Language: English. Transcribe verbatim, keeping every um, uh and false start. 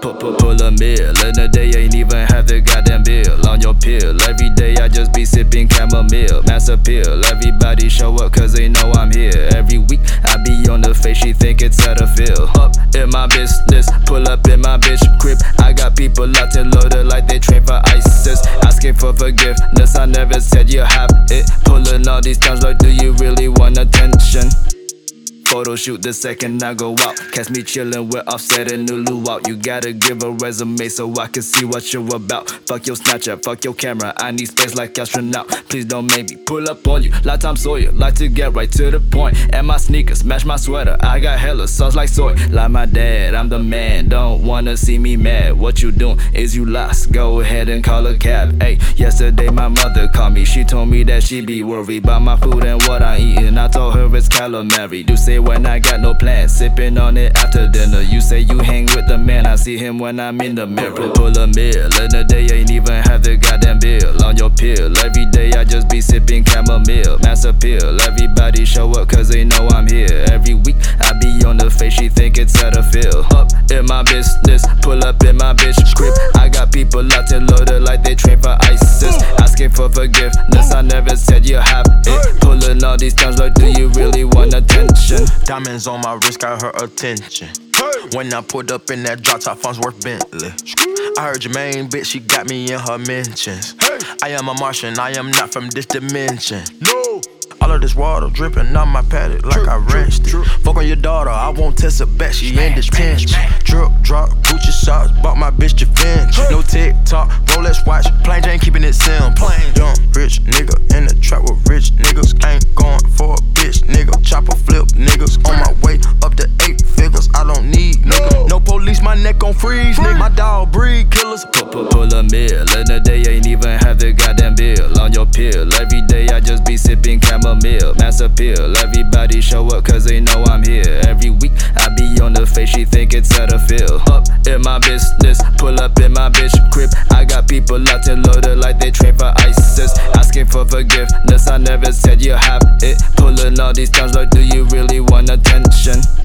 Pull, pull, pull a meal in the day, ain't even have the goddamn bill on your pill. Every day I just be sipping chamomile, mass appeal. Everybody show up cause they know I'm here. Every week I be on the face, she think it's at a feel. Up in my business, pull up in my bitch crib. I got people out and loaded like they train for ISIS. Asking for forgiveness, I never said you have it. Pulling all these times like, do you really want attention? Photo shoot the second I go out. Catch me chillin' with Offset and Nulu out. You gotta give a resume so I can see what you're about. Fuck your Snapchat, fuck your camera. I need space like astronaut. Please don't make me pull up on you like Tom Sawyer. Like to get right to the point. And my sneakers match my sweater. I got hella sauce like soy. Like my dad, I'm the man. Don't wanna see me mad. What you doing is you lost. Go ahead and call a cab. Hey, yesterday my mother called me. She told me that she be worried about my food and what I eatin'. I told her it's calamari. Do say when I got no plans, sipping on it after dinner. You say you hang with the man, I see him when I'm in the mirror. Pull a meal in the day, ain't even have the goddamn bill on your pill. Every day I just be sipping chamomile, mass appeal. Everybody show up cause they know I'm here. Every week I be on the face, she think it's at a feel. Up in my business, pull up in my bitch crib. I got people out and loaded like they train for ISIS. Asking for forgiveness, I never said you have it. Pulling all these times like, do you really want attention? Diamonds on my wrist got her attention. When I pulled up in that drop top, funds worth Bentley. I heard your main bitch, she got me in her mentions. I am a Martian, I am not from this dimension. No. All of this water dripping on my paddock like I wrenched it. Fuck on your daughter, I won't test her back, she in detention. Drip, drop, Gucci socks, bought my bitch Givenchy. No TikTok, Rolex watch, plain Jane keeping it simple. Young rich nigga in the trap with rich niggas. Ain't going for a bitch nigga. Chopper flip niggas on my way up to eight figures. I don't need nigga. No police, my neck on freeze, nigga. My dog breed killers. Pull, pull, pull a meal in the day, ain't even have the goddamn bill on your pill. Every day I just be sipping chamomile, mass appeal. Everybody show up cause they know I'm here. Every week I be on the face, she think it's at a feel. Up in my business, pull up in my bitch crib. I got people out and loaded like they train for ISIS. Asking for forgiveness, I never said you have it. Pulling all these times like, do you really want attention?